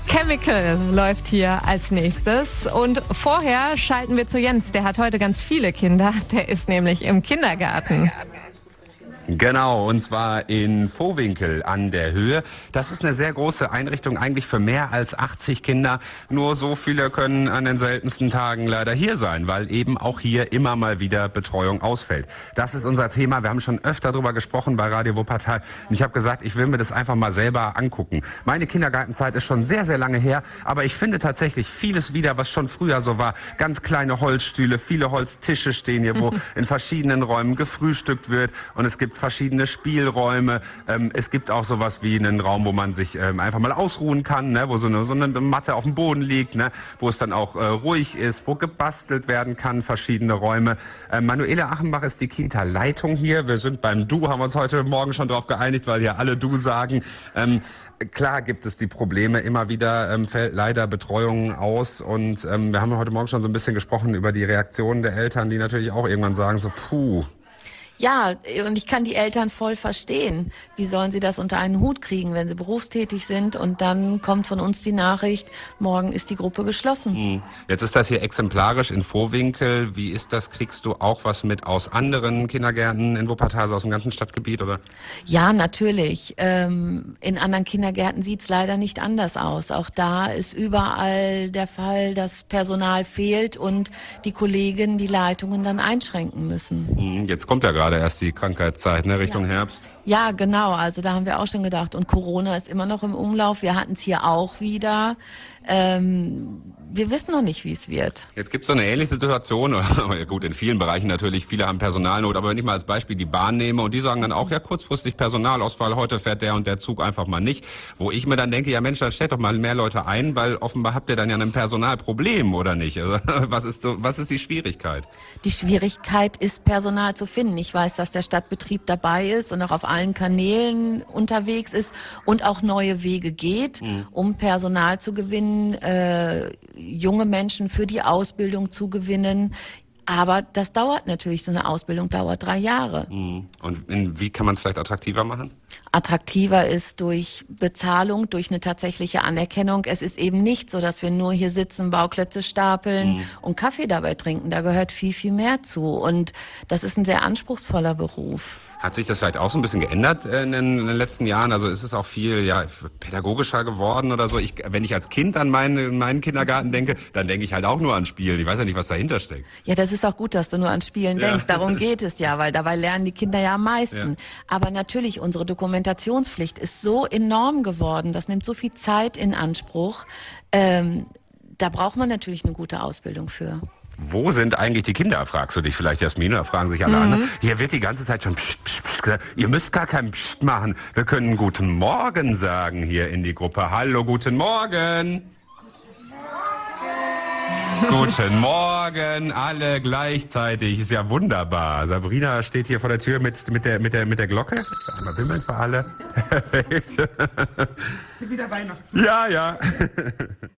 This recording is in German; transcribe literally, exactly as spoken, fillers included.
Chemical läuft hier als nächstes. Und vorher schalten wir zu Jens. Der hat heute ganz viele Kinder. Der ist nämlich im Kindergarten. Genau, und zwar in Vohwinkel an der Höhe. Das ist eine sehr große Einrichtung, eigentlich für mehr als achtzig Kinder. Nur so viele können an den seltensten Tagen leider hier sein, weil eben auch hier immer mal wieder Betreuung ausfällt. Das ist unser Thema. Wir haben schon öfter darüber gesprochen bei Radio Wuppertal. Und ich habe gesagt, ich will mir das einfach mal selber angucken. Meine Kindergartenzeit ist schon sehr, sehr lange her, aber ich finde tatsächlich vieles wieder, was schon früher so war. Ganz kleine Holzstühle, viele Holztische stehen hier, wo in verschiedenen Räumen gefrühstückt wird, und es gibt verschiedene Spielräume. Ähm, es gibt auch sowas wie einen Raum, wo man sich ähm, einfach mal ausruhen kann, ne? Wo so eine, so eine Matte auf dem Boden liegt, ne? Wo es dann auch äh, ruhig ist, wo gebastelt werden kann, verschiedene Räume. Ähm, Manuela Achenbach ist die Kita-Leitung hier. Wir sind beim Du, haben uns heute Morgen schon darauf geeinigt, weil ja alle Du sagen. Ähm, klar gibt es die Probleme. Immer wieder ähm, fällt leider Betreuung aus, und ähm, wir haben heute Morgen schon so ein bisschen gesprochen über die Reaktionen der Eltern, die natürlich auch irgendwann sagen so, puh. Ja, und ich kann die Eltern voll verstehen. Wie sollen sie das unter einen Hut kriegen, wenn sie berufstätig sind, und dann kommt von uns die Nachricht, morgen ist die Gruppe geschlossen. Jetzt ist das hier exemplarisch in Vohwinkel. Wie ist das? Kriegst du auch was mit aus anderen Kindergärten in Wuppertal, also aus dem ganzen Stadtgebiet, oder? Ja, natürlich. Ähm, in anderen Kindergärten sieht's leider nicht anders aus. Auch da ist überall der Fall, dass Personal fehlt und die Kollegen die Leitungen dann einschränken müssen. Jetzt kommt ja gerade erst die Krankheitszeit, ne, Richtung ja. Herbst. Ja, genau. Also da haben wir auch schon gedacht. Und Corona ist immer noch im Umlauf. Wir hatten es hier auch wieder. Ähm, wir wissen noch nicht, wie es wird. Jetzt gibt es so eine ähnliche Situation. Gut, in vielen Bereichen natürlich. Viele haben Personalnot. Aber wenn ich mal als Beispiel die Bahn nehme, und die sagen dann auch, ja, kurzfristig Personalausfall, heute fährt der und der Zug einfach mal nicht. Wo ich mir dann denke, ja Mensch, dann stellt doch mal mehr Leute ein, weil offenbar habt ihr dann ja ein Personalproblem, oder nicht? Also, was ist so, was ist die Schwierigkeit? Die Schwierigkeit ist, Personal zu finden. Ich weiß, dass der Stadtbetrieb dabei ist und auch auf allen Kanälen unterwegs ist und auch neue Wege geht, mhm. um Personal zu gewinnen, äh, junge Menschen für die Ausbildung zu gewinnen. Aber das dauert natürlich, so eine Ausbildung dauert drei Jahre. Und in, wie kann man es vielleicht attraktiver machen? Attraktiver ist durch Bezahlung, durch eine tatsächliche Anerkennung. Es ist eben nicht so, dass wir nur hier sitzen, Bauklötze stapeln mhm. und Kaffee dabei trinken. Da gehört viel, viel mehr zu. Und das ist ein sehr anspruchsvoller Beruf. Hat sich das vielleicht auch so ein bisschen geändert in den, in den letzten Jahren? Also ist es auch viel ja, pädagogischer geworden oder so? Ich, wenn ich als Kind an meinen, meinen Kindergarten denke, dann denke ich halt auch nur an Spielen. Ich weiß ja nicht, was dahinter steckt. Ja, das ist auch gut, dass du nur an Spielen ja. denkst. Darum geht es ja, weil dabei lernen die Kinder ja am meisten. Ja. Aber natürlich, unsere Dokumentationspflicht ist so enorm geworden. Das nimmt so viel Zeit in Anspruch. Ähm, da braucht man natürlich eine gute Ausbildung für. Wo sind eigentlich die Kinder, fragst du dich vielleicht, Jasmin, oder fragen sich alle mhm. anderen. Hier wird die ganze Zeit schon pst, pst, pst gesagt. Ihr müsst gar kein Psst machen. Wir können guten Morgen sagen hier in die Gruppe. Hallo, guten Morgen. Guten Morgen. Guten Morgen, alle gleichzeitig. Ist ja wunderbar. Sabrina steht hier vor der Tür mit, mit, der, mit, der, mit der Glocke. Einmal bimmeln für alle. Perfekt. Sind wieder Weihnachtsmann. Ja, ja.